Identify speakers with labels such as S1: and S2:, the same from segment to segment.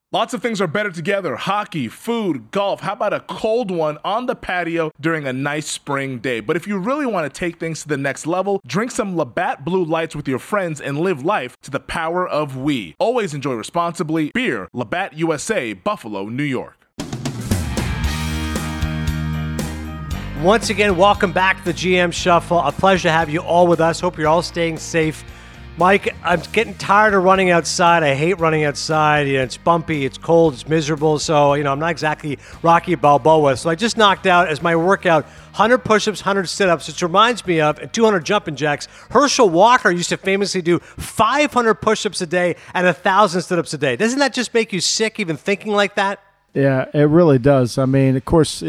S1: Lots of things are better together. Hockey, food, golf. How about a cold one on the patio during a nice spring day? But if you really want to take things to the next level, drink some Labatt Blue Lights with your friends and live life to the power of we. Always enjoy responsibly. Beer, Labatt USA, Buffalo, New York.
S2: Once again, welcome back to the GM Shuffle. A pleasure to have you all with us. Hope you're all staying safe. Mike, I'm getting tired of running outside. I hate running outside. It's bumpy, it's cold, it's miserable. So, I'm not exactly Rocky Balboa. So I just knocked out, as my workout, 100 push-ups, 100 sit-ups, which reminds me of, and 200 jumping jacks. Herschel Walker used to famously do 500 push-ups a day and 1,000 sit-ups a day. Doesn't that just make you sick even thinking like that?
S3: Yeah, it really does. I mean, of course,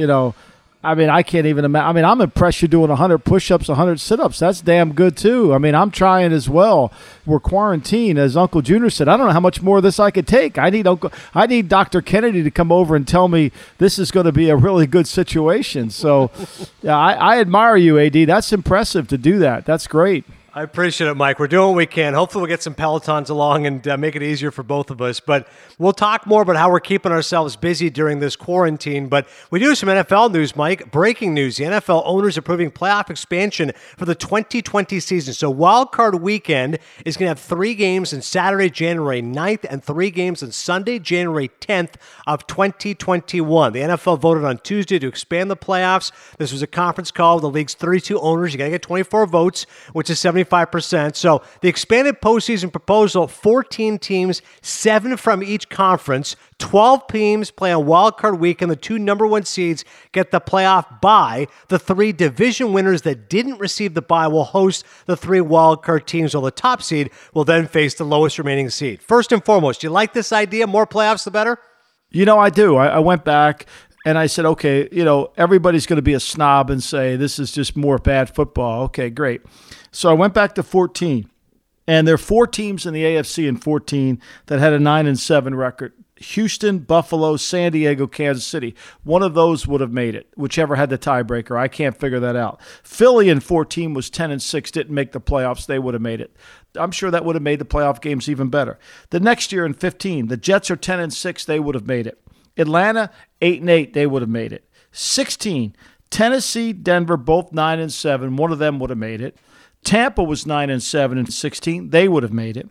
S3: I can't even imagine. I'm impressed you're doing 100 push-ups, 100 sit-ups. That's damn good, too. I'm trying as well. We're quarantined, as Uncle Junior said. I don't know how much more of this I could take. I need Dr. Kennedy to come over and tell me this is going to be a really good situation. So, yeah, I admire you, AD. That's impressive to do that. That's great.
S2: I appreciate it, Mike. We're doing what we can. Hopefully we'll get some Pelotons along and make it easier for both of us. But we'll talk more about how we're keeping ourselves busy during this quarantine. But we do have some NFL news, Mike. Breaking news. The NFL owners approving playoff expansion for the 2020 season. So Wild Card Weekend is going to have 3 games on Saturday, January 9th, and 3 games on Sunday, January 10th of 2021. The NFL voted on Tuesday to expand the playoffs. This was a conference call with the league's 32 owners. You got to get 24 votes, which is 75%. So the expanded postseason proposal, 14 teams, 7 from each conference, 12 teams play on Wild Card Weekend. The 2 number 1 seeds get the playoff bye. The 3 division winners that didn't receive the bye will host the 3 Wild Card teams, while the top seed will then face the lowest remaining seed. First and foremost, do you like this idea? More playoffs, the better?
S3: I do. I went back and I said, okay, everybody's going to be a snob and say this is just more bad football. Okay, great. So I went back to 14, and there are 4 teams in the AFC in 14 that had a 9-7 record. Houston, Buffalo, San Diego, Kansas City. One of those would have made it, whichever had the tiebreaker. I can't figure that out. Philly in 14 was 10-6, didn't make the playoffs. They would have made it. I'm sure that would have made the playoff games even better. The next year in 15, the Jets are 10-6. They would have made it. Atlanta, 8-8. They would have made it. 16, Tennessee, Denver, both 9-7. One of them would have made it. Tampa was 9-7 in 16. They would have made it.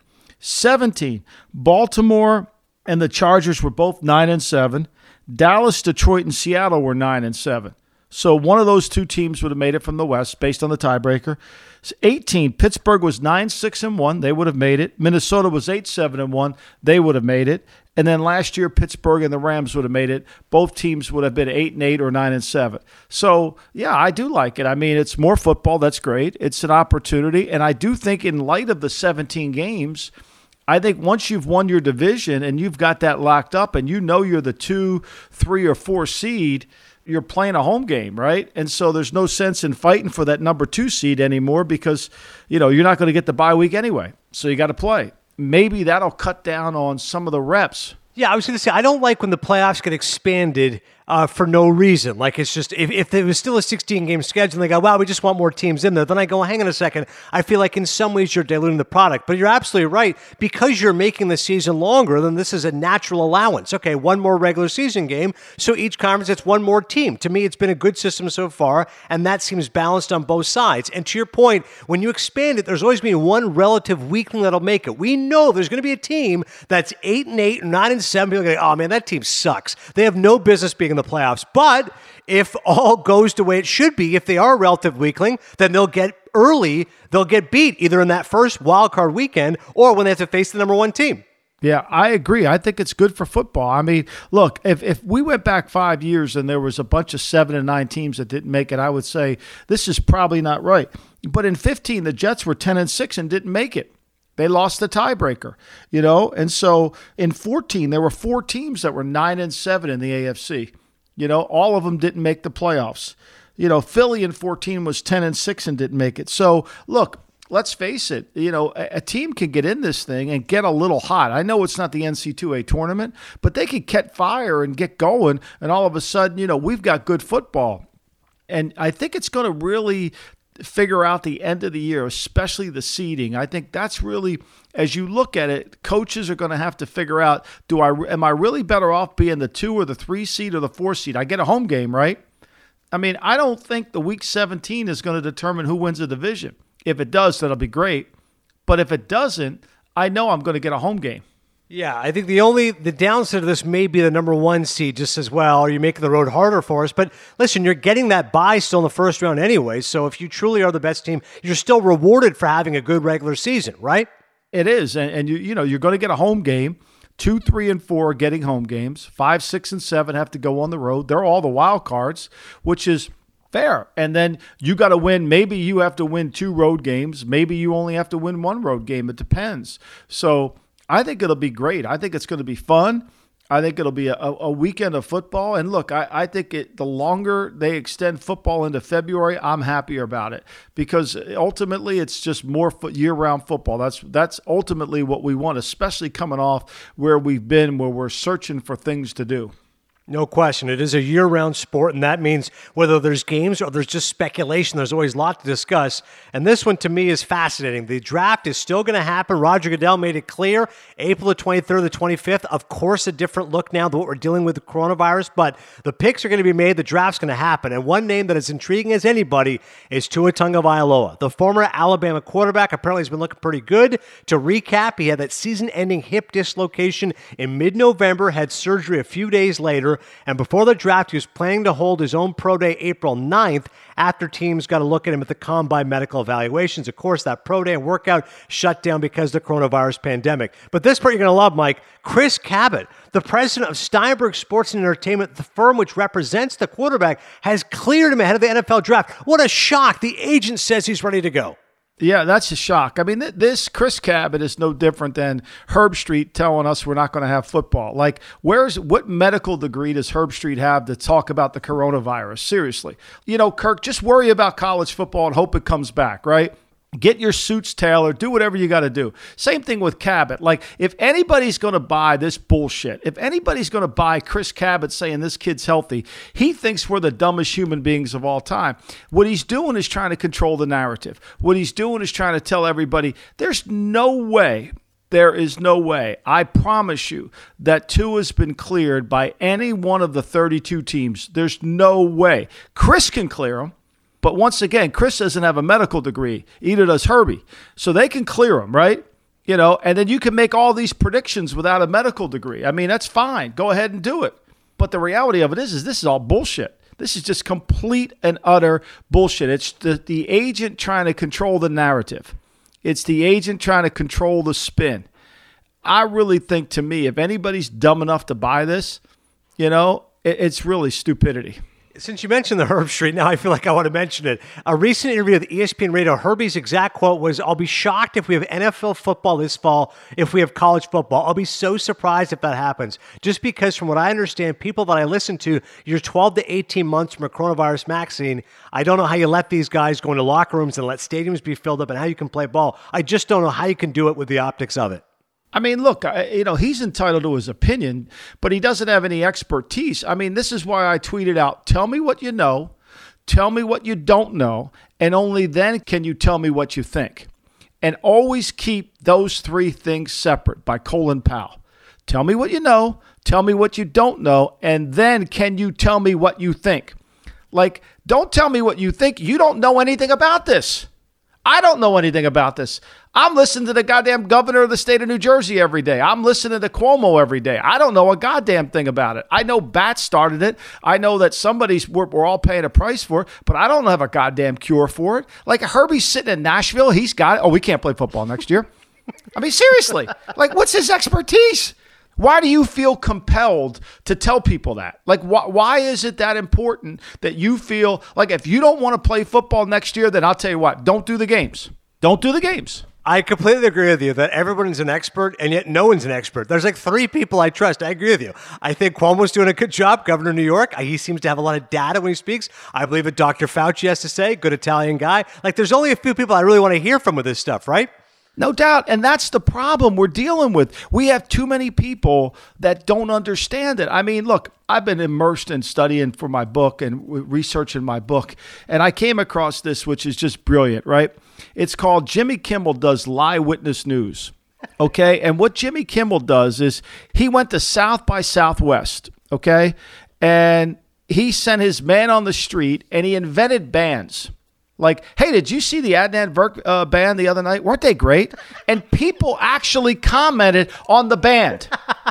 S3: 17, Baltimore and the Chargers were both 9-7. Dallas, Detroit, and Seattle were 9-7. So one of those 2 teams would have made it from the West based on the tiebreaker. 18, Pittsburgh was 9-6-1. They would have made it. Minnesota was 8-7-1. They would have made it. And then last year, Pittsburgh and the Rams would have made it. Both teams would have been 8-8 or 9-7. So, yeah, I do like it. It's more football. That's great. It's an opportunity. And I do think in light of the 17 games, I think once you've won your division and you've got that locked up and you're the 2, 3, or 4 seed, you're playing a home game, right? And so there's no sense in fighting for that number 2 seed anymore because, you're not going to get the bye week anyway. So you got to play. Maybe that'll cut down on some of the reps.
S2: Yeah, I was going to say, I don't like when the playoffs get expanded for no reason. Like, it's just, if it was still a 16-game schedule and they go, wow, we just want more teams in there, then I go, hang on a second. I feel like in some ways you're diluting the product. But you're absolutely right. Because you're making the season longer, then this is a natural allowance. Okay, 1 more regular season game, so each conference gets 1 more team. To me, it's been a good system so far, and that seems balanced on both sides. And to your point, when you expand it, there's always been 1 relative weakling that'll make it. We know there's going to be a team that's 8-8, 9-7. People are going, oh man, that team sucks. They have no business being in the playoffs. But if all goes the way it should be, if they are a relative weakling, then they'll get beat either in that first wild card weekend or when they have to face the number 1 team.
S3: Yeah, I agree. I think it's good for football. Look, if we went back 5 years and there was a bunch of 7 and 9 teams that didn't make it, I would say this is probably not right. But in 15, the Jets were 10-6 and didn't make it. They lost the tiebreaker, and so in 14, there were 4 teams that were 9-7 in the AFC. All of them didn't make the playoffs. Philly in 14 was 10-6 and didn't make it. So look, let's face it, a team can get in this thing and get a little hot. I know it's not the NC2A tournament, but they could catch fire and get going, and all of a sudden, we've got good football. And I think it's going to really figure out the end of the year, especially the seeding. I think that's really, as you look at it, coaches are going to have to figure out, am I really better off being the 2 or the 3 seed or the 4 seed? I get a home game, right? I mean, I don't think the week 17 is going to determine who wins the division. If it does, that'll be great. But if it doesn't, I know I'm going to get a home game.
S2: Yeah, I think the downside of this may be the number 1 seed just as well. Are you making the road harder for us? But listen, you're getting that bye still in the first round anyway. So if you truly are the best team, you're still rewarded for having a good regular season, right?
S3: It is. And you're going to get a home game. 2, 3, and 4 are getting home games. 5, 6, and 7 have to go on the road. They're all the wild cards, which is fair. And then you got to win. Maybe you have to win 2 road games. Maybe you only have to win 1 road game. It depends. So I think it'll be great. I think it's going to be fun. I think it'll be a weekend of football. And look, I think the longer they extend football into February, I'm happier about it, because ultimately it's just more year-round football. That's ultimately what we want, especially coming off where we've been, where we're searching for things to do.
S2: No question. It is a year-round sport, and that means whether there's games or there's just speculation, there's always a lot to discuss. And this one, to me, is fascinating. The draft is still going to happen. Roger Goodell made it clear. April the 23rd, the 25th. Of course, a different look now than what we're dealing with the coronavirus, but the picks are going to be made. The draft's going to happen. And one name that is intriguing as anybody is Tua Tagovailoa. The former Alabama quarterback apparently has been looking pretty good. To recap, he had that season-ending hip dislocation in mid-November, had surgery a few days later, and before the draft, he was planning to hold his own pro day April 9th after teams got a look at him at the combine medical evaluations. Of course, that pro day and workout shut down because of the coronavirus pandemic. But this part you're going to love, Mike. Chris Cabot, the president of Steinberg Sports and Entertainment, the firm which represents the quarterback, has cleared him ahead of the NFL draft. What a shock. The agent says he's ready to go.
S3: Yeah, that's a shock. I mean, this Chris Cabot is no different than Herb Street telling us we're not going to have football. Like, what medical degree does Herb Street have to talk about the coronavirus? Seriously. Kirk, just worry about college football and hope it comes back, right? Get your suits tailored. Do whatever you got to do. Same thing with Cabot. Like, if anybody's going to buy this bullshit, if anybody's going to buy Chris Cabot saying this kid's healthy, he thinks we're the dumbest human beings of all time. What he's doing is trying to control the narrative. What he's doing is trying to tell everybody there's no way. There is no way, I promise you, that Tua has been cleared by any one of the 32 teams. There's no way. Chris can clear him. But once again, Chris doesn't have a medical degree. Either does Herbie. So they can clear him, right? And then you can make all these predictions without a medical degree. I mean, that's fine. Go ahead and do it. But the reality of it is this is all bullshit. This is just complete and utter bullshit. It's the agent trying to control the narrative. It's the agent trying to control the spin. I really think, to me, if anybody's dumb enough to buy this, it's really stupidity.
S2: Since you mentioned the Herb Street, now I feel like I want to mention it. A recent interview with ESPN Radio, Herbie's exact quote was, "I'll be shocked if we have NFL football this fall, if we have college football. I'll be so surprised if that happens." Just because, from what I understand, people that I listen to, you're 12 to 18 months from a coronavirus vaccine. I don't know how you let these guys go into locker rooms and let stadiums be filled up and how you can play ball. I just don't know how you can do it with the optics of it.
S3: I mean, look, he's entitled to his opinion, but he doesn't have any expertise. I mean, this is why I tweeted out, tell me what you know, tell me what you don't know, and only then can you tell me what you think. And always keep those 3 things separate, by Colin Powell. Tell me what you know, tell me what you don't know, and then can you tell me what you think. Like, don't tell me what you think. You don't know anything about this. I don't know anything about this. I'm listening to the goddamn governor of the state of New Jersey every day. I'm listening to Cuomo every day. I don't know a goddamn thing about it. I know Bat started it. I know that we're all paying a price for it, but I don't have a goddamn cure for it. Like, Herbie's sitting in Nashville. He's got it. Oh, we can't play football next year. I mean, seriously. Like, what's his expertise? Why do you feel compelled to tell people that? Like, why is it that important that you feel like if you don't want to play football next year, then I'll tell you what, don't do the games. Don't do the games.
S2: I completely agree with you that everyone's an expert, and yet no one's an expert. There's like 3 people I trust. I agree with you. I think Cuomo's doing a good job, governor of New York. He seems to have a lot of data when he speaks. I believe what Dr. Fauci has to say, good Italian guy. Like, there's only a few people I really want to hear from with this stuff, right?
S3: No doubt. And that's the problem we're dealing with. We have too many people that don't understand it. I mean, look, I've been immersed in studying for my book and researching my book. And I came across this, which is just brilliant, right? It's called Jimmy Kimmel Does Lie Witness News. Okay. And what Jimmy Kimmel does is he went to South by Southwest. Okay. And he sent his man on the street and he invented bands. Like, hey, did you see the Adnan Virk band the other night? Weren't they great? And people actually commented on the band.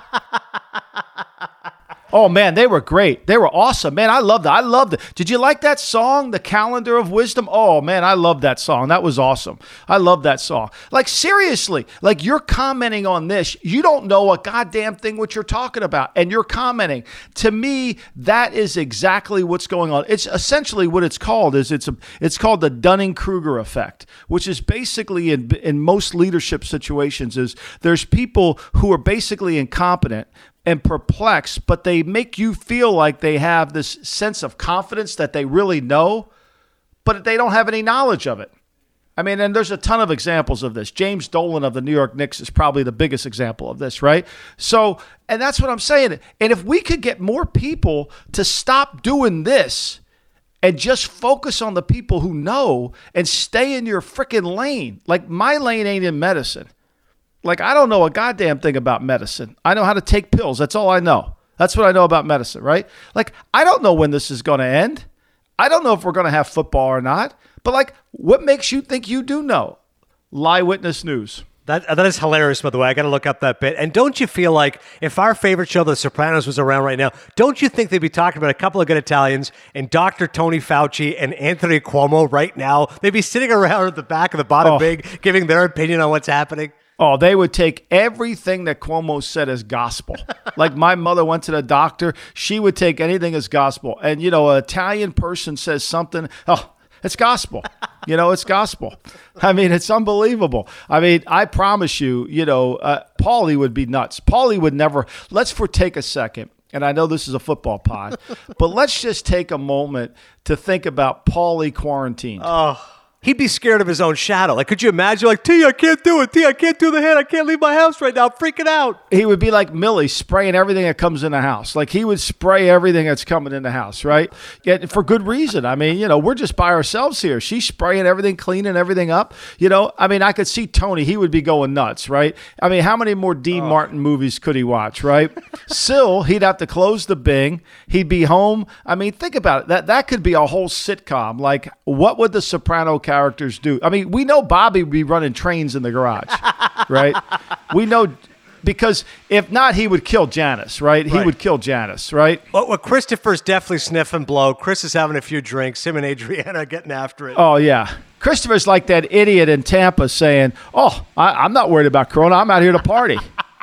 S3: Oh, man, they were great. They were awesome. Man, I loved it. I loved it. Did you like that song, The Calendar of Wisdom? Oh, man, I loved that song. That was awesome. I love that song. Like, seriously, like you're commenting on this. You don't know a goddamn thing what you're talking about, and you're commenting. To me, that is exactly what's going on. It's essentially what it's called is it's called the Dunning-Kruger effect, which is basically in most leadership situations is there's people who are basically incompetent and perplexed, but they make you feel like they have this sense of confidence that they really know, but they don't have any knowledge of it. I mean, and there's a ton of examples of this. James Dolan of the New York Knicks is probably the biggest example of this, right? So, and that's what I'm saying. And if we could get more people to stop doing this and just focus on the people who know and stay in your freaking lane. Like my lane ain't in medicine. Like, I don't know a goddamn thing about medicine. I know how to take pills. That's all I know. That's what I know about medicine, right? Like, I don't know when this is going to end. I don't know if we're going to have football or not. But, like, what makes you think you do know? Lie Witness News.
S2: That is hilarious, by the way. I got to look up that bit. And don't you feel like if our favorite show, The Sopranos, was around right now, don't you think they'd be talking about a couple of good Italians and Dr. Tony Fauci and Anthony Cuomo right now? They'd be sitting around at the back of the bottom big, giving their opinion on what's happening.
S3: Oh, they would take everything that Cuomo said as gospel. Like my mother went to the doctor. She would take anything as gospel. And, you know, an Italian person says something. Oh, it's gospel. You know, it's gospel. I mean, it's unbelievable. I mean, I promise you, you know, Paulie would be nuts. Paulie would never. Let's take a second. And I know this is a football pod, but let's just take a moment to think about Paulie quarantined.
S2: Oh. He'd be scared of his own shadow. Like, could you imagine? Like, T, I can't do it. T, I can't do the hit. I can't leave my house right now. I'm freaking out.
S3: He would be like Millie, spraying everything that comes in the house. Like, he would spray everything that's coming in the house, right? Yet for good reason. I mean, you know, we're just by ourselves here. She's spraying everything, cleaning everything up. You know, I mean, I could see Tony. He would be going nuts, right? I mean, how many more Dean Martin movies could he watch, right? Still, he'd have to close the Bing. He'd be home. I mean, think about it. That could be a whole sitcom. Like, what would the Soprano characters do? I mean, we know Bobby would be running trains in the garage, right? We know, because if not, he would kill Janice, right? He would kill Janice, right?
S2: Well, Christopher's definitely sniffing blow. Chris is having a few drinks. Him and Adriana getting after it.
S3: Oh, yeah. Christopher's like that idiot in Tampa saying, oh, I'm not worried about Corona. I'm out here to party.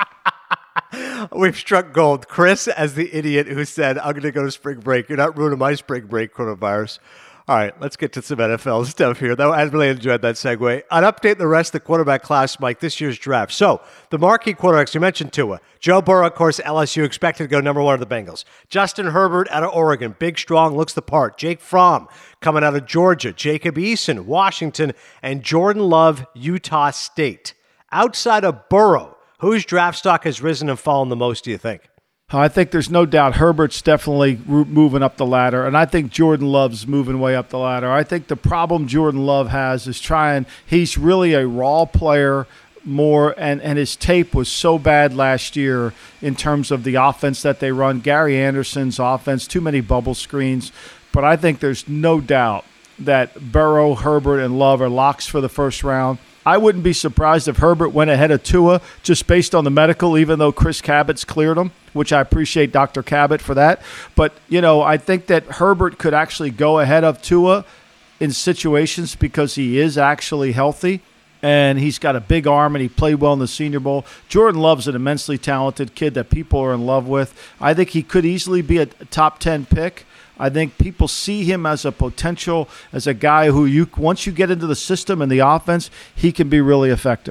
S2: We've struck gold. Chris as the idiot who said, I'm going to go to spring break. You're not ruining my spring break, coronavirus. All right, let's get to some NFL stuff here, though. I really enjoyed that segue. An update the rest of the quarterback class, Mike, this year's draft. So, the marquee quarterbacks, you mentioned Tua. Joe Burrow, of course, LSU, expected to go number one of the Bengals. Justin Herbert out of Oregon, big, strong, looks the part. Jake Fromm coming out of Georgia. Jacob Eason, Washington. And Jordan Love, Utah State. Outside of Burrow, whose draft stock has risen and fallen the most, do you think?
S3: I think there's no doubt Herbert's definitely moving up the ladder, and I think Jordan Love's moving way up the ladder. I think the problem Jordan Love has is he's really a raw player more, and his tape was so bad last year in terms of the offense that they run. Gary Anderson's offense, too many bubble screens, but I think there's no doubt that Burrow, Herbert, and Love are locks for the first round. I wouldn't be surprised if Herbert went ahead of Tua just based on the medical, even though Chris Cabot's cleared him, which I appreciate Dr. Cabot for that. But, you know, I think that Herbert could actually go ahead of Tua in situations because he is actually healthy and he's got a big arm and he played well in the Senior Bowl. Jordan Love's an immensely talented kid that people are in love with. I think he could easily be a top 10 pick. I think people see him as a potential, as a guy who once you get into the system and the offense, he can be really effective.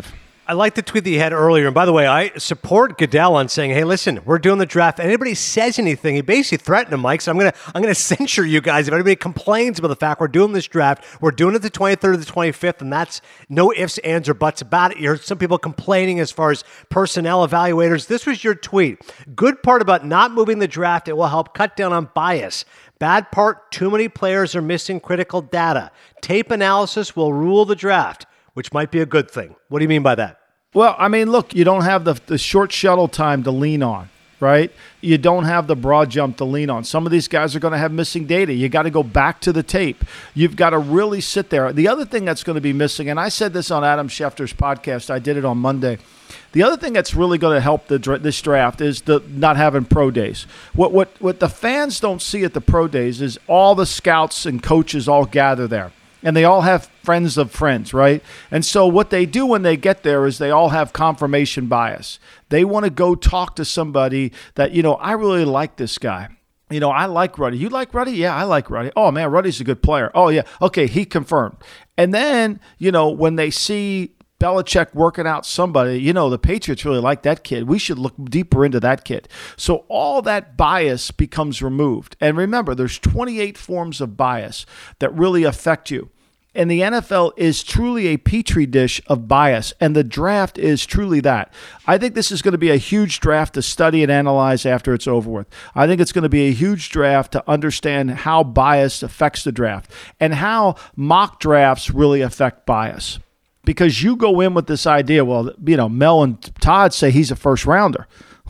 S2: I like the tweet that you had earlier. And by the way, I support Goodell on saying, hey, listen, we're doing the draft. Anybody says anything, he basically threatened him, Mike. So I'm gonna censure you guys. If anybody complains about the fact we're doing this draft, we're doing it the 23rd to the 25th, and that's no ifs, ands, or buts about it. You heard some people complaining as far as personnel evaluators. This was your tweet. Good part about not moving the draft, it will help cut down on bias. Bad part, too many players are missing critical data. Tape analysis will rule the draft, which might be a good thing. What do you mean by that?
S3: Well, I mean, look, you don't have the short shuttle time to lean on, right? You don't have the broad jump to lean on. Some of these guys are going to have missing data. You got to go back to the tape. You've got to really sit there. The other thing that's going to be missing, and I said this on Adam Schefter's podcast, I did it on Monday. The other thing that's really going to help this draft is the not having pro days. What the fans don't see at the pro days is all the scouts and coaches all gather there. And they all have friends of friends, right? And so what they do when they get there is they all have confirmation bias. They want to go talk to somebody that, I really like this guy. I like Ruddy. You like Ruddy? Yeah, I like Ruddy. Oh, man, Ruddy's a good player. Oh, yeah. Okay, he confirmed. And then, when they see Belichick working out somebody, the Patriots really like that kid. We should look deeper into that kid. So all that bias becomes removed. And remember, there's 28 forms of bias that really affect you. And the NFL is truly a petri dish of bias, and the draft is truly that. I think this is going to be a huge draft to study and analyze after it's over with. I think it's going to be a huge draft to understand how bias affects the draft and how mock drafts really affect bias. Because you go in with this idea, well, Mel and Todd say he's a first rounder.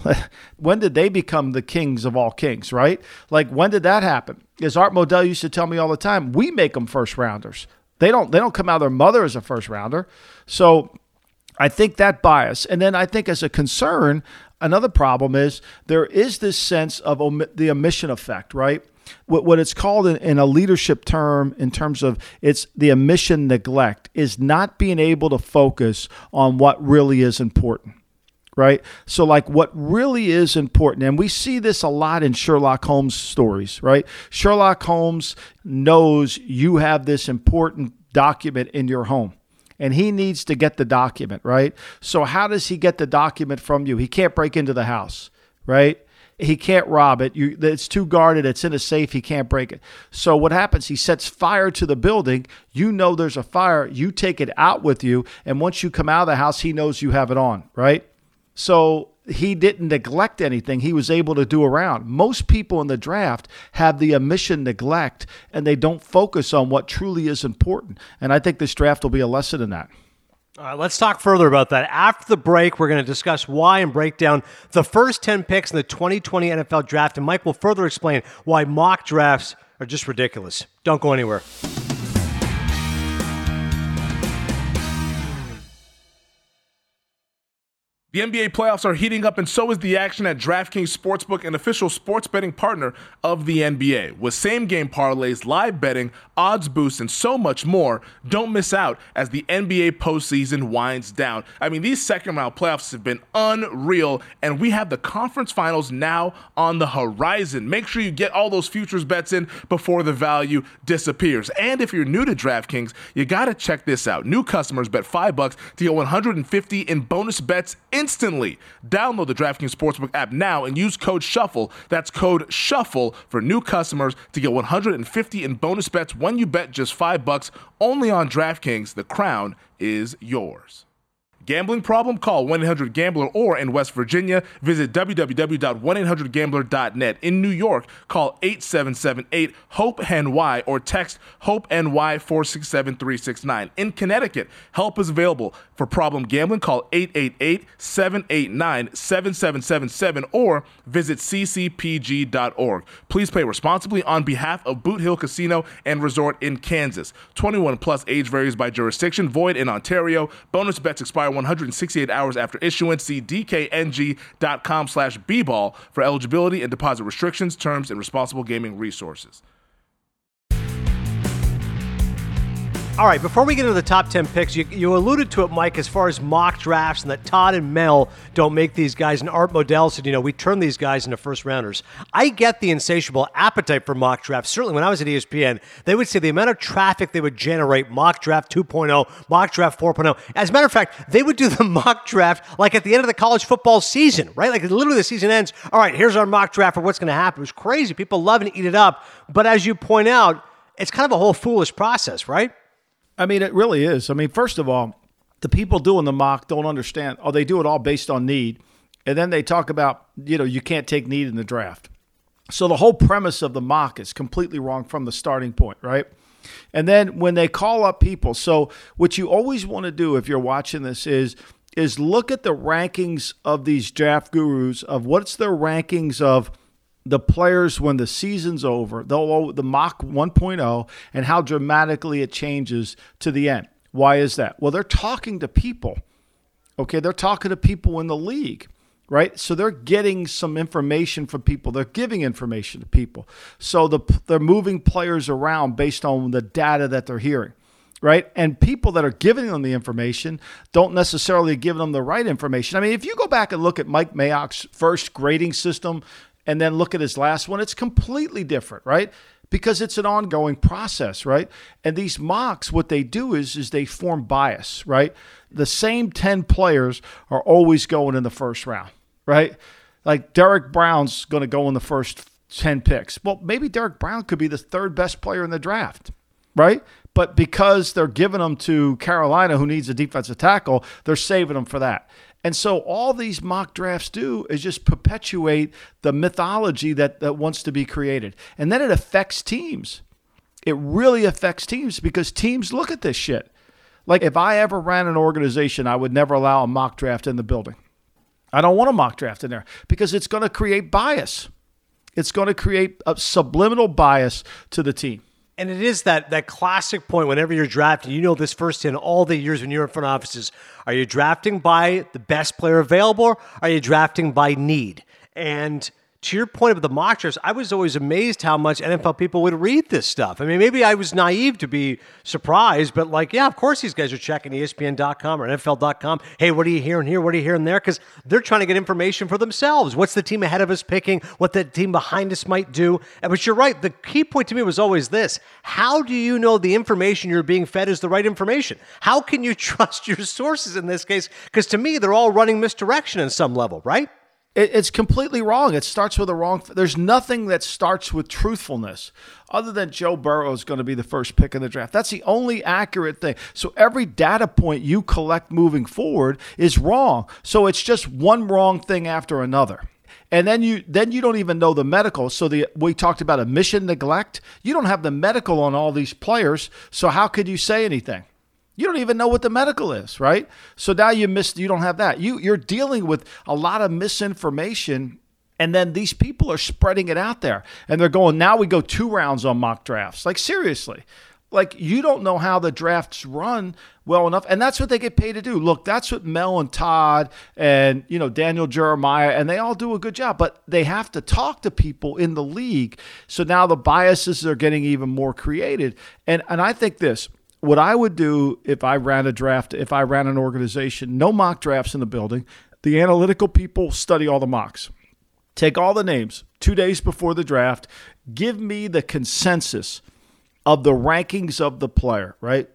S3: When did they become the kings of all kings, right? Like, when did that happen? As Art Modell used to tell me all the time, we make them first rounders. They don't come out of their mother as a first rounder. So I think that bias. And then I think as a concern, another problem is there is this sense of the omission effect, right? What it's called in a leadership term in terms of it's the omission neglect is not being able to focus on what really is important. Right? So like what really is important, and we see this a lot in Sherlock Holmes stories, right? Sherlock Holmes knows you have this important document in your home, and he needs to get the document, right? So how does he get the document from you? He can't break into the house, right? He can't rob it. It's too guarded. It's in a safe. He can't break it. So what happens? He sets fire to the building. You know there's a fire. You take it out with you, and once you come out of the house, he knows you have it on, right? So he didn't neglect anything. He was able to do around. Most people in the draft have the omission neglect, and they don't focus on what truly is important. And I think this draft will be a lesson in that.
S2: All right, let's talk further about that. After the break, we're going to discuss why and break down the first 10 picks in the 2020 NFL Draft. And Mike will further explain why mock drafts are just ridiculous. Don't go anywhere.
S1: The NBA playoffs are heating up, and so is the action at DraftKings Sportsbook, an official sports betting partner of the NBA. With same-game parlays, live betting, odds boosts, and so much more, don't miss out as the NBA postseason winds down. I mean, these second-round playoffs have been unreal, and we have the conference finals now on the horizon. Make sure you get all those futures bets in before the value disappears. And if you're new to DraftKings, you got to check this out. New customers bet $5 to get $150 in bonus bets instantly. Download the DraftKings Sportsbook app now and use code SHUFFLE. That's code SHUFFLE for new customers to get $150 in bonus bets when you bet just $5 only on DraftKings. The crown is yours. Gambling problem? Call 1-800-GAMBLER, or in West Virginia, visit www.1800gambler.net. In New York, call 877-8-HOPE-NY or text HOPE-NY 467-369. In Connecticut, help is available. For problem gambling, call 888-789-7777 or visit ccpg.org. Please play responsibly on behalf of Boot Hill Casino and Resort in Kansas. 21 plus, age varies by jurisdiction, void in Ontario. Bonus bets expire 168 hours after issuance. See dkng.com/bball for eligibility and deposit restrictions, terms, and responsible gaming resources.
S2: All right, before we get into the top 10 picks, you alluded to it, Mike, as far as mock drafts and that Todd and Mel don't make these guys. And Art Modell said, we turn these guys into first rounders. I get the insatiable appetite for mock drafts. Certainly when I was at ESPN, they would say the amount of traffic they would generate, mock draft 2.0, mock draft 4.0. As a matter of fact, they would do the mock draft like at the end of the college football season, right? Like literally the season ends. All right, here's our mock draft for what's going to happen. It was crazy. People love and eat it up. But as you point out, it's kind of a whole foolish process, right?
S3: I mean, it really is. I mean, first of all, the people doing the mock don't understand. Oh, they do it all based on need. And then they talk about, you can't take need in the draft. So the whole premise of the mock is completely wrong from the starting point, right? And then when they call up people, so what you always want to do if you're watching this is look at the rankings of these draft gurus, of what's their rankings of the players when the season's over, the mock 1.0, and how dramatically it changes to the end. Why is that? Well, they're talking to people. Okay, they're talking to people in the league, right? So they're getting some information from people. They're giving information to people. So they're moving players around based on the data that they're hearing, right? And people that are giving them the information don't necessarily give them the right information. I mean, if you go back and look at Mike Mayock's first grading system and then look at his last one, it's completely different, right? Because it's an ongoing process, right? And these mocks, what they do is they form bias, right? The same 10 players are always going in the first round, right? Like Derek Brown's going to go in the first 10 picks. Well, maybe Derek Brown could be the third best player in the draft, right? But because they're giving them to Carolina, who needs a defensive tackle, they're saving them for that. And so all these mock drafts do is just perpetuate the mythology that wants to be created. And then it affects teams. It really affects teams because teams look at this shit. Like if I ever ran an organization, I would never allow a mock draft in the building. I don't want a mock draft in there because it's going to create bias. It's going to create a subliminal bias to the team.
S2: And it is that classic point whenever you're drafting, this firsthand all the years when you're in front offices. Are you drafting by the best player available or are you drafting by need? And to your point about the mock drafts, I was always amazed how much NFL people would read this stuff. I mean, maybe I was naive to be surprised, but of course these guys are checking ESPN.com or NFL.com. Hey, what are you hearing here? What are you hearing there? Because they're trying to get information for themselves. What's the team ahead of us picking? What the team behind us might do? But you're right. The key point to me was always this. How do you know the information you're being fed is the right information? How can you trust your sources in this case? Because to me, they're all running misdirection in some level, right?
S3: It's completely wrong. It starts with there's nothing that starts with truthfulness other than Joe Burrow is going to be the first pick in the draft. That's the only accurate thing. So every data point you collect moving forward is wrong. So it's just one wrong thing after another. And then you don't even know the medical. So we talked about admission neglect. You don't have the medical on all these players. So how could you say anything? You don't even know what the medical is, right? So now you don't have that. You're dealing with a lot of misinformation, and then these people are spreading it out there. And they're going, now we go 2 rounds on mock drafts. Like, seriously. Like, you don't know how the drafts run well enough. And that's what they get paid to do. Look, that's what Mel and Todd and, Daniel Jeremiah, and they all do a good job. But they have to talk to people in the league. So now the biases are getting even more created. And I think this. What I would do if I ran a draft, if I ran an organization, no mock drafts in the building. The analytical people study all the mocks. Take all the names 2 days before the draft. Give me the consensus of the rankings of the player, right?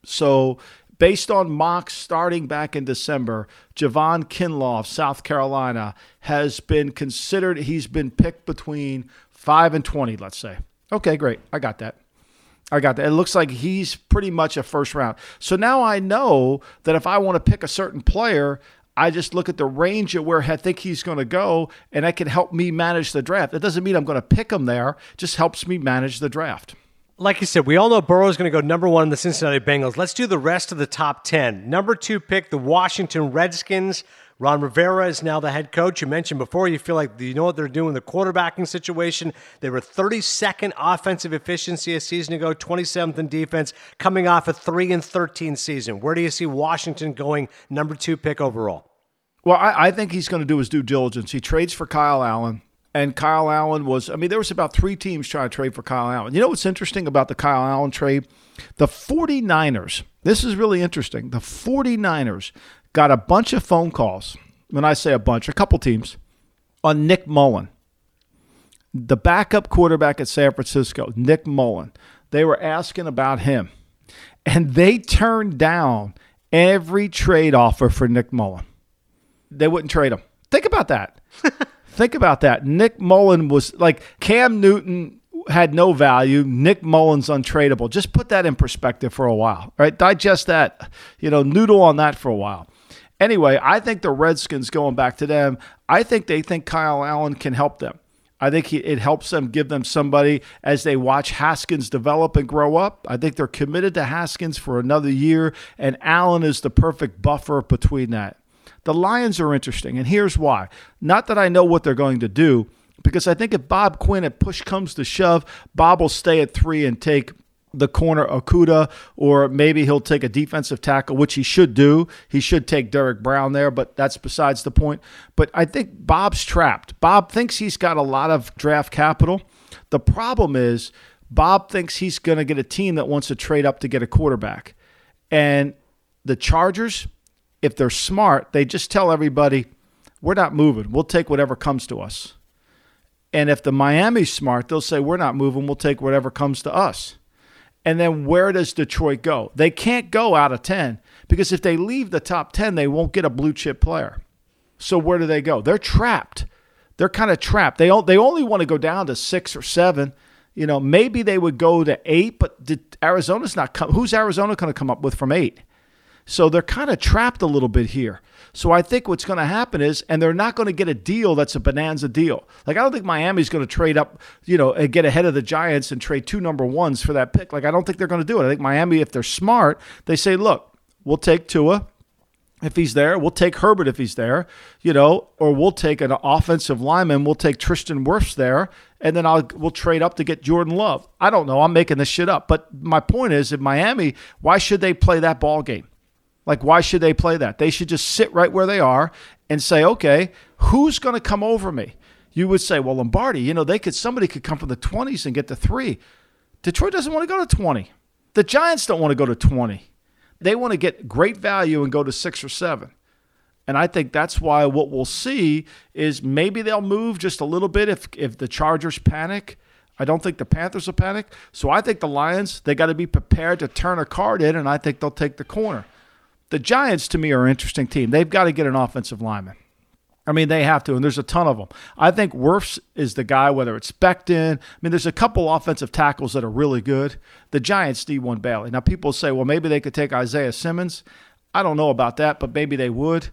S3: So based on mocks starting back in December, Javon Kinlaw of South Carolina has been considered, he's been picked between 5 and 20, let's say. Okay, great. I got that. It looks like he's pretty much a first round. So now I know that if I want to pick a certain player, I just look at the range of where I think he's going to go, and that can help me manage the draft. It doesn't mean I'm going to pick him there. It just helps me manage the draft.
S2: Like you said, we all know Burrow is going to go number 1 in the Cincinnati Bengals. Let's do the rest of the top 10. Number 2 pick, the Washington Redskins. Ron Rivera is now the head coach. You mentioned before you feel like you know what they're doing in the quarterbacking situation. They were 32nd offensive efficiency a season ago, 27th in defense, coming off a 3-13 season. Where do you see Washington going number 2 pick overall?
S3: Well, I think he's going to do his due diligence. He trades for Kyle Allen. And Kyle Allen was, there was about 3 teams trying to trade for Kyle Allen. You know what's interesting about the Kyle Allen trade? The 49ers, this is really interesting. The 49ers got a bunch of phone calls. When I say a bunch, a couple teams, on Nick Mullen, the backup quarterback at San Francisco, Nick Mullen. They were asking about him. And they turned down every trade offer for Nick Mullen. They wouldn't trade him. Think about that. Think about that. Nick Mullen was like Cam Newton had no value. Nick Mullen's untradeable. Just put that in perspective for a while, right? Digest that, noodle on that for a while. Anyway, I think the Redskins, going back to them, I think they think Kyle Allen can help them. I think it helps them, give them somebody as they watch Haskins develop and grow up. I think they're committed to Haskins for another year, and Allen is the perfect buffer between that. The Lions are interesting, and here's why. Not that I know what they're going to do, because I think if Bob Quinn, if push comes to shove, Bob will stay at 3 and take the corner Okudah, or maybe he'll take a defensive tackle, which he should do. He should take Derek Brown there, but that's besides the point. But I think Bob's trapped. Bob thinks he's got a lot of draft capital. The problem is Bob thinks he's going to get a team that wants to trade up to get a quarterback. And the Chargers, if they're smart, they just tell everybody, we're not moving. We'll take whatever comes to us. And if the Miami's smart, they'll say, we're not moving. We'll take whatever comes to us. And then where does Detroit go? They can't go out of 10 because if they leave the top 10, they won't get a blue chip player. So where do they go? They're trapped. They're kind of trapped. They only want to go down to 6 or 7. Maybe they would go to 8, but Arizona's not come. Who's Arizona going to come up with from 8? So they're kind of trapped a little bit here. So I think what's going to happen is, and they're not going to get a deal that's a bonanza deal. Like, I don't think Miami's going to trade up, and get ahead of the Giants and trade 2 number 1s for that pick. Like, I don't think they're going to do it. I think Miami, if they're smart, they say, look, we'll take Tua if he's there. We'll take Herbert if he's there, or we'll take an offensive lineman. We'll take Tristan Wirfs there, and then we'll trade up to get Jordan Love. I don't know. I'm making this shit up. But my point is, in Miami, why should they play that ball game? Like, why should they play that? They should just sit right where they are and say, okay, who's going to come over me? You would say, well, Lombardi, somebody could come from the 20s and get to 3. Detroit doesn't want to go to 20. The Giants don't want to go to 20. They want to get great value and go to 6 or 7. And I think that's why what we'll see is maybe they'll move just a little bit if the Chargers panic. I don't think the Panthers will panic. So I think the Lions, they got to be prepared to turn a card in, and I think they'll take the corner. The Giants, to me, are an interesting team. They've got to get an offensive lineman. They have to, and there's a ton of them. I think Wirfs is the guy, whether it's Becton. There's a couple offensive tackles that are really good. The Giants need one badly. Now, people say, well, maybe they could take Isaiah Simmons. I don't know about that, but maybe they would,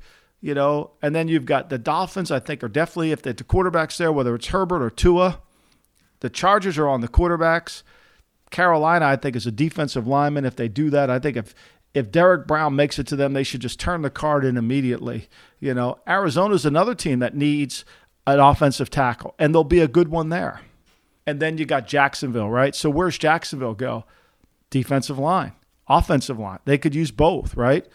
S3: And then you've got the Dolphins, I think, are definitely, if the quarterback's there, whether it's Herbert or Tua. The Chargers are on the quarterbacks. Carolina, I think, is a defensive lineman. If they do that, I think if Derek Brown makes it to them, they should just turn the card in immediately. Arizona's another team that needs an offensive tackle, and there'll be a good one there. And then you got Jacksonville, right? So where's Jacksonville go? Defensive line, offensive line. They could use both, right?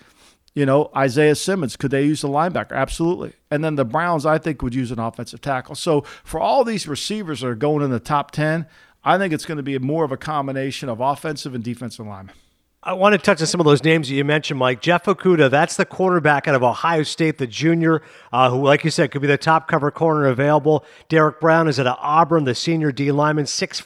S3: Isaiah Simmons, could they use the linebacker? Absolutely. And then the Browns, I think, would use an offensive tackle. So for all these receivers that are going in the top 10, I think it's going to be more of a combination of offensive and defensive linemen.
S2: I want to touch on some of those names that you mentioned, Mike. Jeff Okudah, that's the cornerback out of Ohio State, the junior, who, like you said, could be the top cover corner available. Derek Brown is out of Auburn, the senior D lineman, 6'5",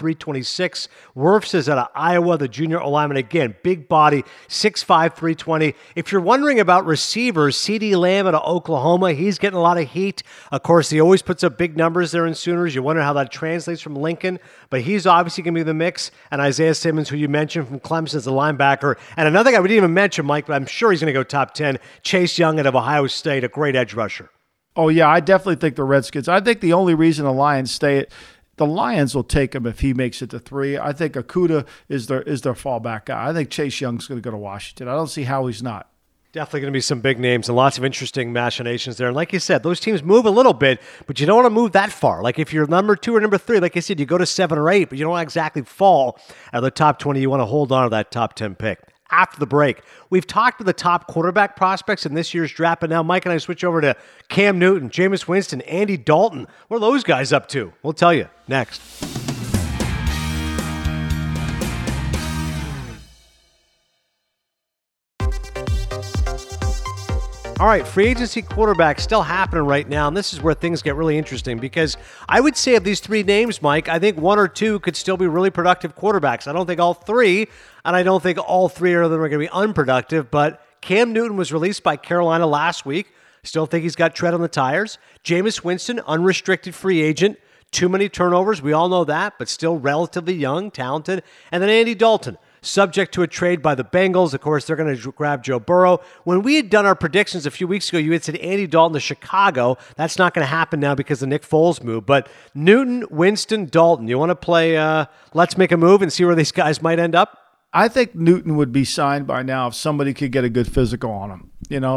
S2: 326. Wirfs is out of Iowa, the junior O lineman. Again, big body, 6'5", 320. If you're wondering about receivers, CeeDee Lamb out of Oklahoma, he's getting a lot of heat. Of course, he always puts up big numbers there in Sooners. You wonder how that translates from Lincoln, but he's obviously going to be the mix. And Isaiah Simmons, who you mentioned from Clemson, is the linebacker. And another guy we didn't even mention, Mike, but I'm sure he's going to go top 10, Chase Young out of Ohio State, a great edge rusher.
S3: Oh, yeah, I definitely think the Redskins. I think the only reason the Lions stay, the Lions will take him if he makes it to 3. I think Okudah is their fallback guy. I think Chase Young's going to go to Washington. I don't see how he's not.
S2: Definitely going to be some big names and lots of interesting machinations there. And like you said, those teams move a little bit, but you don't want to move that far. Like if you're number 2 or number 3, like I said, you go to 7 or 8, but you don't want to exactly fall out of the top 20. You want to hold on to that top 10 pick. after the break. We've talked to the top quarterback prospects in this year's draft, but now Mike and I switch over to Cam Newton, Jameis Winston, Andy Dalton. What are those guys up to? We'll tell you next. All right, free agency quarterback still happening right now, and this is where things get really interesting because I would say of these three names, Mike, I think one or two could still be really productive quarterbacks. I don't think all three, and I don't think all three of them are going to be unproductive, but Cam Newton was released by Carolina last week. Still think he's got tread on the tires. Jameis Winston, unrestricted free agent. Too many turnovers, we all know that, but still relatively young, talented. And then Andy Dalton, subject to a trade by the Bengals. Of course, they're going to grab Joe Burrow. When we had done our predictions a few weeks ago, you had said Andy Dalton to Chicago. That's not going to happen now because of Nick Foles' move. But Newton, Winston, Dalton, you want to play let's make a move and see where these guys might end up?
S3: I think Newton would be signed by now if somebody could get a good physical on him,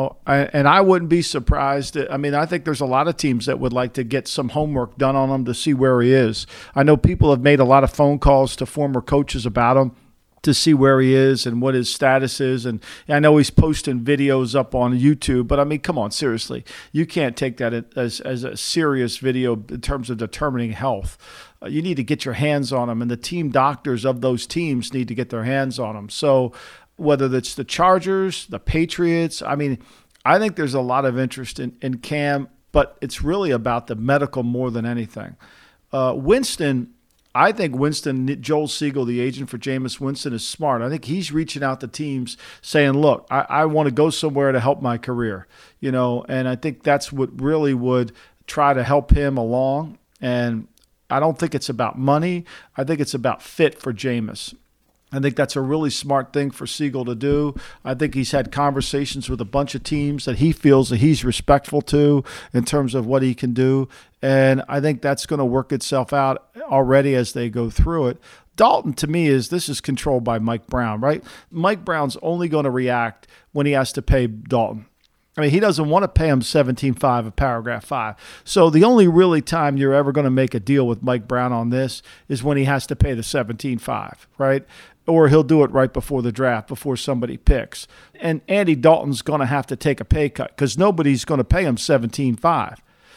S3: and I wouldn't be surprised. I think there's a lot of teams that would like to get some homework done on him to see where he is. I know people have made a lot of phone calls to former coaches about him to see where he is and what his status is. And I know he's posting videos up on YouTube, but come on, seriously. You can't take that as a serious video in terms of determining health. You need to get your hands on him, and the team doctors of those teams need to get their hands on him. So whether it's the Chargers, the Patriots, I think there's a lot of interest in Cam, but it's really about the medical more than anything. Winston, I think Joel Siegel, the agent for Jameis Winston, is smart. I think he's reaching out to teams saying, look, I want to go somewhere to help my career, and I think that's what really would try to help him along. And I don't think it's about money. I think it's about fit for Jameis. I think that's a really smart thing for Siegel to do. I think he's had conversations with a bunch of teams that he feels that he's respectful to in terms of what he can do. And I think that's going to work itself out already as they go through it. Dalton, to me, this is controlled by Mike Brown, right? Mike Brown's only going to react when he has to pay Dalton. He doesn't want to pay him $17.5 of paragraph 5. So the only really time you're ever going to make a deal with Mike Brown on this is when he has to pay the $17.5, right? Or he'll do it right before the draft, before somebody picks. And Andy Dalton's going to have to take a pay cut because nobody's going to pay him $17.5.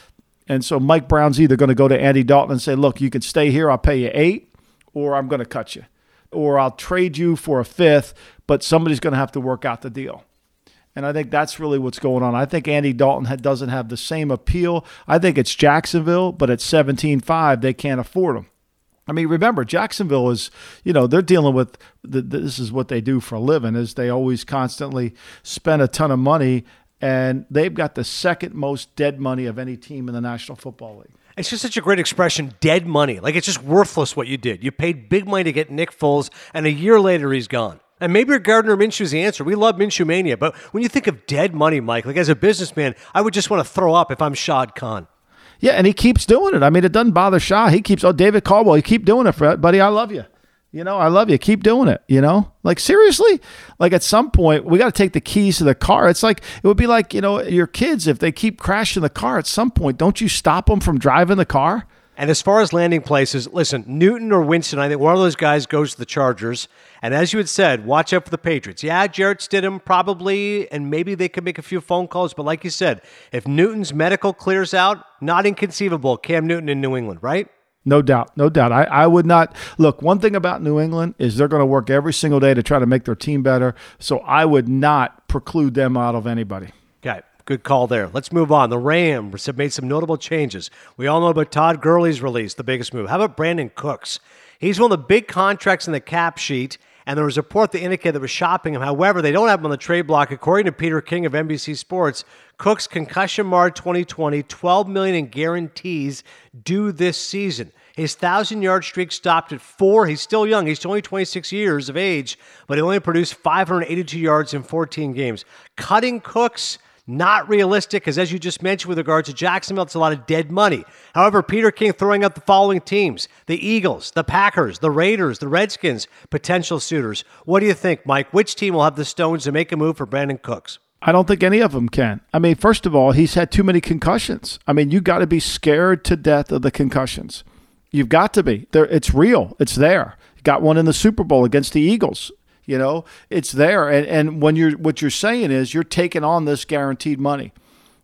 S3: And so Mike Brown's either going to go to Andy Dalton and say, look, you can stay here, I'll pay you $8, or I'm going to cut you. Or I'll trade you for a 5th, but somebody's going to have to work out the deal. And I think that's really what's going on. I think Andy Dalton doesn't have the same appeal. I think it's Jacksonville, but at $17.5, they can't afford him. Remember, Jacksonville is, they're dealing with, this is what they do for a living, is they always constantly spend a ton of money, and they've got the second most dead money of any team in the National Football League.
S2: It's just such a great expression, dead money. Like, it's just worthless what you did. You paid big money to get Nick Foles, and a year later he's gone. And maybe Gardner Minshew's the answer. We love Minshew mania, but when you think of dead money, Mike, like as a businessman, I would just want to throw up if I'm Shad Khan.
S3: Yeah, and he keeps doing it. It doesn't bother Shah. He keeps, David Caldwell, you keep doing it, Fred. Buddy, I love you. I love you. Keep doing it, Like, seriously? Like, at some point, we got to take the keys to the car. It's like, it would be like, your kids, if they keep crashing the car at some point, don't you stop them from driving the car?
S2: And as far as landing places, listen, Newton or Winston, I think one of those guys goes to the Chargers. And as you had said, watch out for the Patriots. Yeah, Jarrett Stidham probably, and maybe they could make a few phone calls. But like you said, if Newton's medical clears out, not inconceivable, Cam Newton in New England, right?
S3: No doubt. No doubt. I would not. Look, one thing about New England is they're going to work every single day to try to make their team better. So I would not preclude them out of anybody.
S2: Okay. Good call there. Let's move on. The Rams have made some notable changes. We all know about Todd Gurley's release, the biggest move. How about Brandon Cooks? He's one of the big contracts in the cap sheet, and there was a report that indicated they were shopping him. However, they don't have him on the trade block. According to Peter King of NBC Sports, Cooks concussion marred 2020, $12 million in guarantees due this season. His 1,000-yard streak stopped at 4. He's still young. He's only 26 years of age, but he only produced 582 yards in 14 games. Cutting Cooks, not realistic, because as you just mentioned with regards to Jacksonville, it's a lot of dead money. However, Peter King throwing out the following teams: the Eagles, the Packers, the Raiders, the Redskins, potential suitors. What do you think, Mike? Which team will have the stones to make a move for Brandon Cooks?
S3: I don't think any of them can. First of all, he's had too many concussions. You got to be scared to death of the concussions. You've got to be. It's real. It's there. Got one in the Super Bowl against the Eagles. It's there. And when what you're saying is you're taking on this guaranteed money.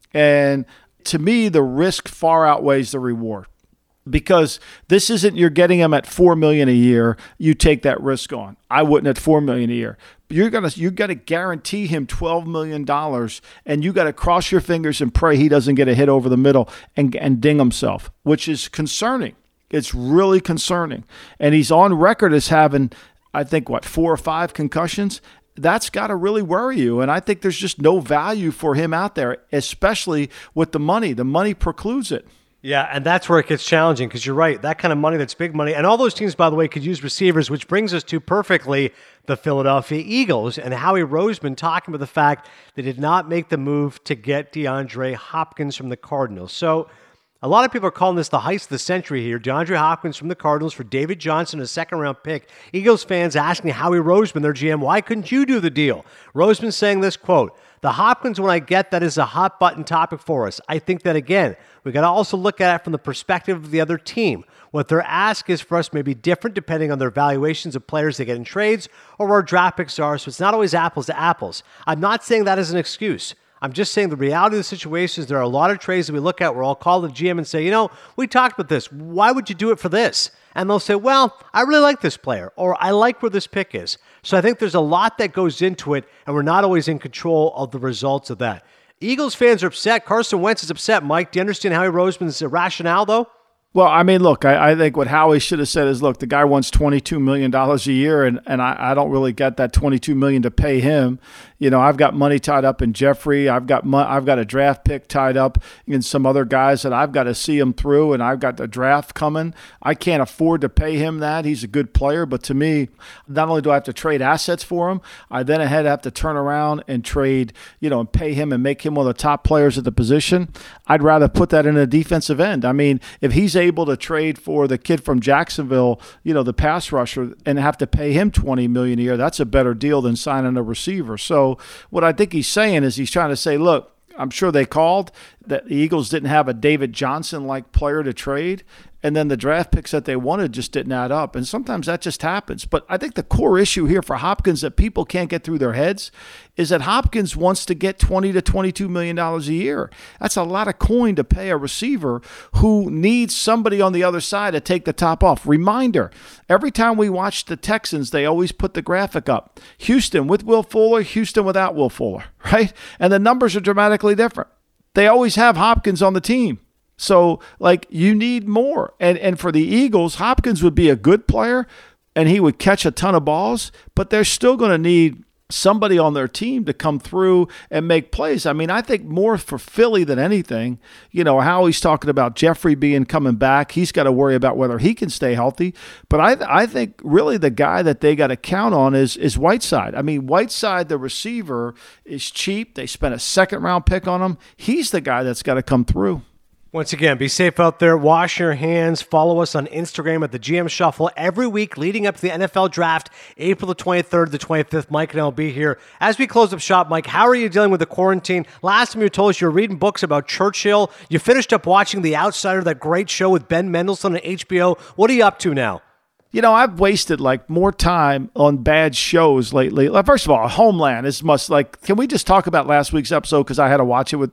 S3: And to me, the risk far outweighs the reward. Because this isn't you're getting him at $4 million a year, you take that risk on. I wouldn't at $4 million a year. You got to guarantee him $12 million, and you got to cross your fingers and pray he doesn't get a hit over the middle and ding himself, which is concerning. It's really concerning. And he's on record as having, I think, 4 or 5 concussions. That's got to really worry you. And I think there's just no value for him out there, especially with the money. The money precludes it.
S2: Yeah, and that's where it gets challenging because you're right. That kind of money, that's big money. And all those teams, by the way, could use receivers, which brings us to perfectly the Philadelphia Eagles and Howie Roseman talking about the fact they did not make the move to get DeAndre Hopkins from the Cardinals. So a lot of people are calling this the heist of the century here. DeAndre Hopkins from the Cardinals for David Johnson, a second-round pick. Eagles fans asking Howie Roseman, their GM, why couldn't you do the deal? Roseman saying this, quote, "The Hopkins one I get, that is a hot-button topic for us. I think that, again, we got to also look at it from the perspective of the other team. What their ask is for us may be different depending on their valuations of players they get in trades or where draft picks are, so it's not always apples to apples. I'm not saying that as an excuse. I'm just saying the reality of the situation is there are a lot of trades that we look at where I'll call the GM and say, we talked about this. Why would you do it for this? And they'll say, well, I really like this player, or I like where this pick is. So I think there's a lot that goes into it, and we're not always in control of the results of that. Eagles fans are upset. Carson Wentz is upset. Mike, do you understand Howie Roseman's rationale, though?
S3: Well, I mean, look, I think what Howie should have said is, look, the guy wants $22 million a year, and I don't really get that $22 million to pay him. I've got money tied up in Jeffrey. I've got a draft pick tied up in some other guys that I've got to see him through, and I've got the draft coming. I can't afford to pay him that. He's a good player, but to me, not only do I have to trade assets for him, I then have to turn around and trade, and pay him and make him one of the top players at the position. I'd rather put that in a defensive end. I mean, if he's able to trade for the kid from Jacksonville, the pass rusher, and have to pay him $20 million a year, that's a better deal than signing a receiver. So what I think he's saying is he's trying to say, look, I'm sure they called that the Eagles didn't have a David Johnson-like player to trade, and then the draft picks that they wanted just didn't add up. And sometimes that just happens. But I think the core issue here for Hopkins that people can't get through their heads is that Hopkins wants to get $20 to $22 million a year. That's a lot of coin to pay a receiver who needs somebody on the other side to take the top off. Reminder, every time we watch the Texans, they always put the graphic up. Houston with Will Fuller, Houston without Will Fuller, right? And the numbers are dramatically different. They always have Hopkins on the team. So, you need more. And for the Eagles, Hopkins would be a good player, and he would catch a ton of balls, but they're still going to need somebody on their team to come through and make plays. I mean, I think more for Philly than anything, how he's talking about Jeffrey coming back. He's got to worry about whether he can stay healthy. But I think really the guy that they got to count on is Whiteside. I mean, Whiteside, the receiver, is cheap. They spent a second-round pick on him. He's the guy that's got to come through.
S2: Once again, be safe out there. Wash your hands. Follow us on Instagram at the GM Shuffle every week leading up to the NFL Draft, April the 23rd, the 25th. Mike and I will be here. As we close up shop, Mike, how are you dealing with the quarantine? Last time you told us you were reading books about Churchill. You finished up watching The Outsider, that great show with Ben Mendelsohn on HBO. What are you up to now?
S3: I've wasted more time on bad shows lately. First of all, Homeland is can we just talk about last week's episode? Because I had to watch it with,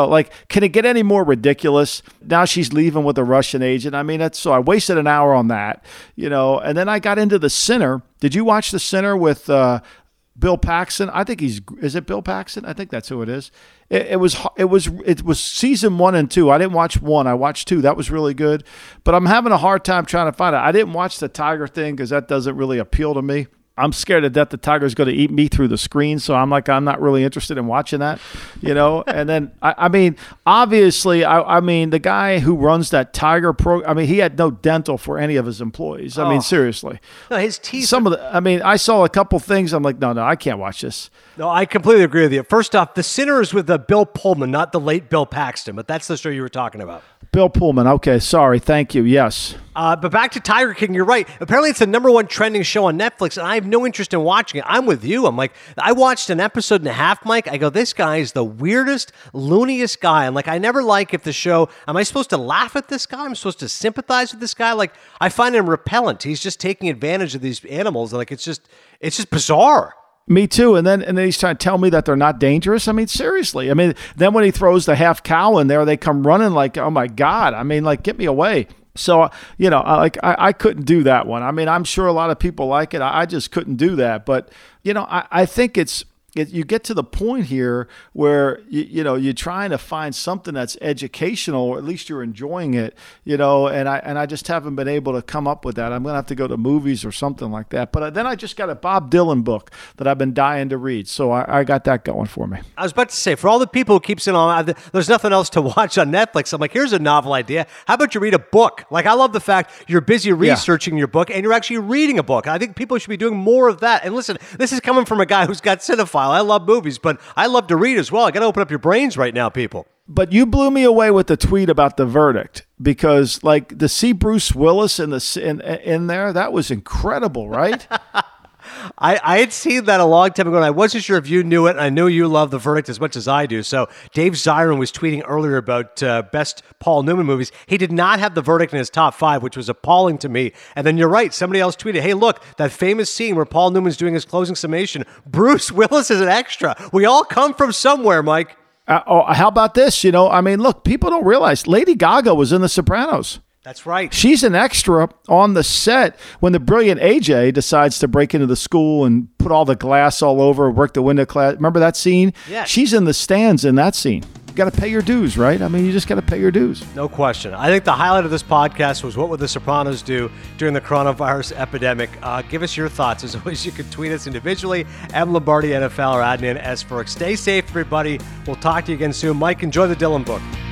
S3: can it get any more ridiculous? Now she's leaving with a Russian agent. I mean, so I wasted an hour on that, and then I got into The Sinner. Did you watch The Sinner with Bill Paxton? I think is it Bill Paxton? I think that's who it is. It was season 1 and 2. I didn't watch 1. I watched 2. That was really good. But I'm having a hard time trying to find it. I didn't watch the Tiger thing because that doesn't really appeal to me. I'm scared to death the Tiger's going to eat me through the screen. So I'm not really interested in watching that, And then, obviously, the guy who runs that Tiger program, he had no dental for any of his employees. Seriously.
S2: No, his teeth.
S3: I saw a couple things. I'm like, no, I can't watch this.
S2: No, I completely agree with you. First off, The Sinner is with Bill Pullman, not the late Bill Paxton, but that's the show you were talking about.
S3: Bill Pullman. Okay, sorry. Thank you. Yes.
S2: But back to Tiger King, you're right. Apparently, it's the #1 trending show on Netflix, and I have no interest in watching it. I'm with you. I'm like, I watched an episode and a half, Mike. I go, this guy is the weirdest, looniest guy. I'm like, I never like if the show, am I supposed to laugh at this guy? I'm supposed to sympathize with this guy? Like, I find him repellent. He's just taking advantage of these animals. Like, it's just bizarre.
S3: Me too. And then he's trying to tell me that they're not dangerous. I mean, seriously. I mean, then when he throws the half cow in there, they come running like, oh my God. I mean, like, get me away. So, I couldn't do that one. I mean, I'm sure a lot of people like it. I just couldn't do that. But, I think you get to the point here where you're trying to find something that's educational, or at least you're enjoying it, and I just haven't been able to come up with that. I'm going to have to go to movies or something like that. But then I just got a Bob Dylan book that I've been dying to read, so I got that going for me.
S2: I was about to say, for all the people who keep saying, there's nothing else to watch on Netflix, I'm like, here's a novel idea. How about you read a book? Like, I love the fact you're busy researching your book and you're actually reading a book. I think people should be doing more of that. And listen, this is coming from a guy who's got Cinephile. I love movies, but I love to read as well. I got to open up your brains right now, people.
S3: But you blew me away with the tweet about the verdict, because like to see Bruce Willis in there, that was incredible, right?
S2: I had seen that a long time ago, and I wasn't sure if you knew it. And I know you love The Verdict as much as I do. So Dave Zirin was tweeting earlier about best Paul Newman movies. He did not have The Verdict in his top 5, which was appalling to me. And then you're right. Somebody else tweeted, hey, look, that famous scene where Paul Newman's doing his closing summation. Bruce Willis is an extra. We all come from somewhere, Mike.
S3: How about this? Look, people don't realize Lady Gaga was in The Sopranos.
S2: That's right.
S3: She's an extra on the set when the brilliant AJ decides to break into the school and put all the glass all over, work the window glass. Remember that scene?
S2: Yeah.
S3: She's in the stands in that scene. You got to pay your dues, right? I mean, you just got to pay your dues.
S2: No question. I think the highlight of this podcast was what would The Sopranos do during the coronavirus epidemic. Give us your thoughts. As always, you can tweet us individually, M. Lombardi NFL or Adnan S. Burke. Stay safe, everybody. We'll talk to you again soon. Mike, enjoy the Dylan book.